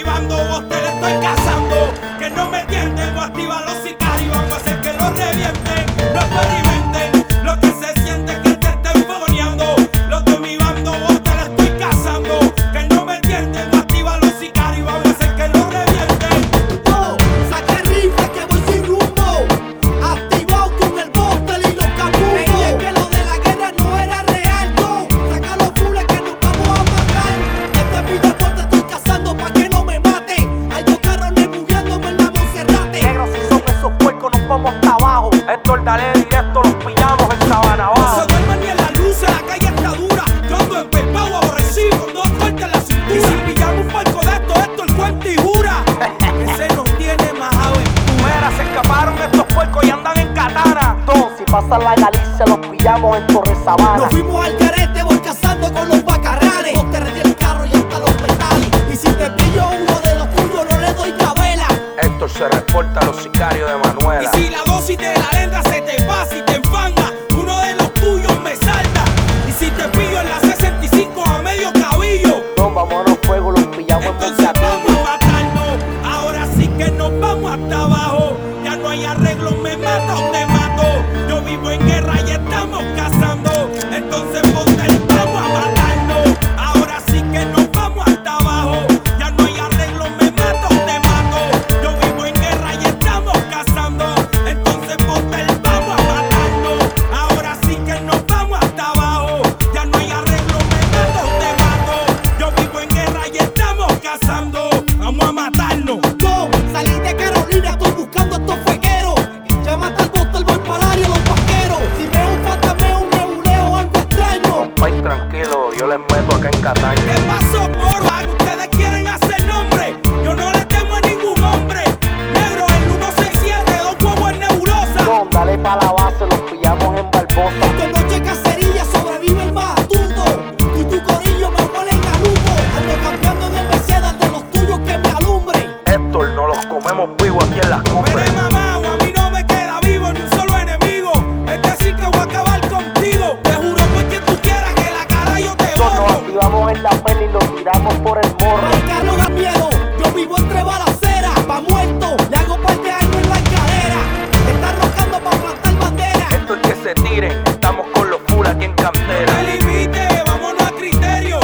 mi bando vos te le estoy cazando. Que no me tienten, voy a activar los sicarios. Vamos a hacer que lo revienten, lo experimenten. Lo que se siente que te estén fogoneando. Los de mi bando vos te le estoy cazando. Que no me tienten, voy a activar los sicarios. Vamos a hacer que lo revienten. Yo saqué rifle que voy sin rumbo, activado con el bóstel y los caputos. Creía que lo de la guerra no era real. Yo saca los fules que nos vamos a matar. Este es mi deporte, estoy cazando pa' que no me mate. Hay dos carros rebugueándome en la Monserrate. Negro, si son esos puercos nos vamos hasta abajo. Héctor, dale directo, los pillamos en Sabana No abajo. se duerman ni en la luz, la calle está dura. Yo ando empepado, aborrecido, con dos fuertes en la cintura. Y si pillamos un palco de esto el cuento y jura. Ese no tiene más aventura. Se escaparon estos puercos y andan en katana. Si pasa la Galicia los pillamos en Torre Sabana. Nos fuimos al carete, voy cazando con los bacarrales. Vos te rendí el carro y hasta los metales. Y si te pillo uno de los tuyos no le doy cabela. Héctor se reporta a los sicarios de Manuela. Y si la dosis de la lenda se te pasa y te enfanga, uno de los tuyos me salta. Y si te pillo en la 65 a medio cabillo, No, vámonos fuego, los pillamos en entonces Monserrate. vamos a matarnos. Ahora sí que nos vamos hasta abajo. Ya no hay arreglo, me mata o te mato. Yo vivo en guerra y estamos cazando. Entonces ponte el vamos a matarnos. Ahora sí que nos vamos hasta abajo. Ya no hay arreglo, me mato o te mato. Yo vivo en guerra y estamos cazando. Entonces ponte el vamos a matarnos. Ahora sí que nos vamos hasta abajo. Ya no hay arreglo, me mato o te mato. Yo vivo en guerra y estamos cazando. Vamos a matarnos. Yo salí de Carolina, estoy buscando estos fuegueros. Llámate al bóstel, voy para área, los vaqueros. Si veo un fantasmeo, un nebuleo o algo extraño. País tranquilo, yo les meto acá en Cataño. ¿Qué pasó, porra? Ustedes quieren hacer nombre. Yo no le temo a ningún hombre. Negro, el 167, dos huevos en nebulosa. No, dale pa' la base, los pillamos en Barbosa. Con noche cacería sobrevive el más astuto. Y tu corillo me huelen a luto. Ando cambiando en el Mercedes de los tuyos que me alumbre. Héctor, no los comemos vivos aquí en las Pero cumbres. mamá, a mí no me queda vivo ni un solo enemigo. Es decir que voy a acabar contigo. Te juro por quien tú quieras que la cara yo te Nos borro. activamos en la peli y los tiramos por el morro. Marica, no da miedo. Yo vivo entre balaceras. Pa' muerto, le hago par de años en la escalera. Está rocando pa' plantar bandera. Héctor, que se tiren, estamos con los full aquí en cantera. No limite, vámonos a criterio.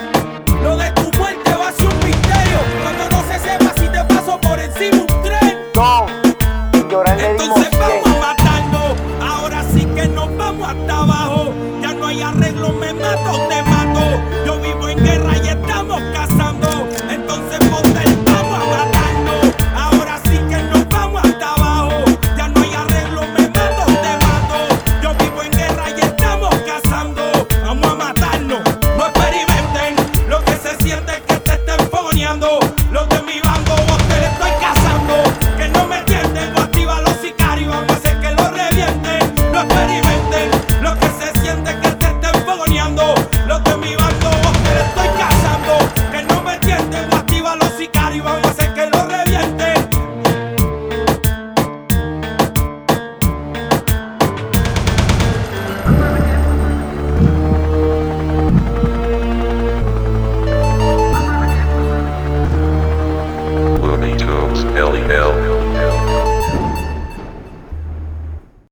Lo de tu muerte va a ser un misterio. Cuando no se sepa si te paso por encima un tren. No, sin llorar le dimos Entonces 100. vamos a matarnos. Ahora sí que nos vamos hasta abajo. Ya no hay arreglo, me mato o te mato. Yo vivo en guerra y estamos cazando. Entonces ponte el vamos a matarnos. Ahora sí que nos vamos hasta abajo. Ya no hay arreglo, me mato o te mato. Yo vivo en guerra y estamos cazando. Vamos a matarnos. No experimenten. Lo que se siente es que te estén fogoneando. Los de mi bando vos te le estoy cazando. Que no me entienden, voy a activar los sicarios. Vamos a hacer que lo revienten. No experimenten. Lo que se siente es que te estén fogoneando. Los de mi bando vos te le estoy cazando. Que no me entienden, voy a activar los sicarios. Vamos